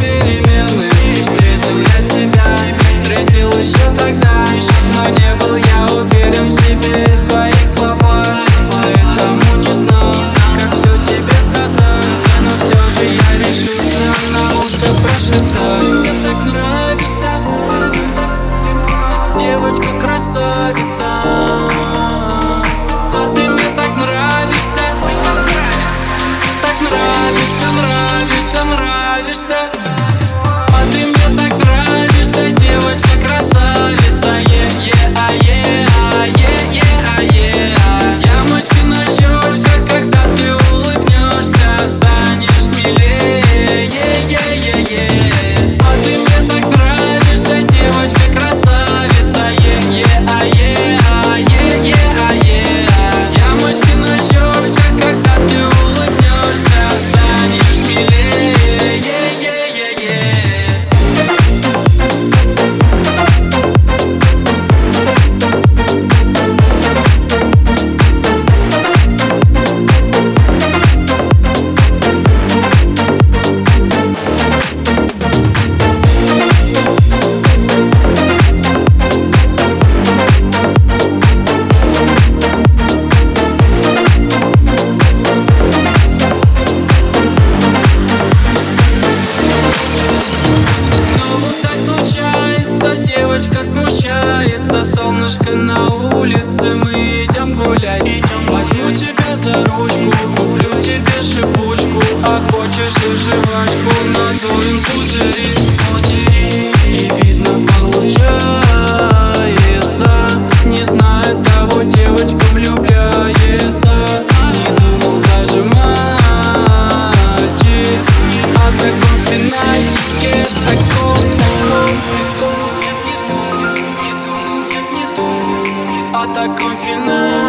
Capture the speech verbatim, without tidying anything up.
перемены. И встретил я тебя, встретил еще тогда, но не был я уверен в себе и своих словах. Поэтому не знал, как все тебе сказать, но все же я решился на ушко прошептать. Ты мне так нравишься, девочка-красавица. А ты мне так нравишься, так нравишься, нравишься, нравишься. А ты мне так нравишься, девочка-красавица. Е-е-а-е, а-е-е-а-е. Ямочки на щечках, когда ты улыбнешься, станешь милее. Е-е-е-е. А ты мне так нравишься, девочка-красавица. Е-е-а-е, а-е-е-а-е. Ямочки на щечках, когда ты улыбнешься, станешь милее. Е-е-е-е. Девочка смущается, солнышко на улице, мы идем гулять. Возьму тебя за ручку, куплю тебе шипучку, а хочешь и жвачку, надуем пузыри. И видно получается, не знаю того, девочка влюбляется. Не думал даже мальчик о таком финальчике, таком, таком, таком. О таком финале.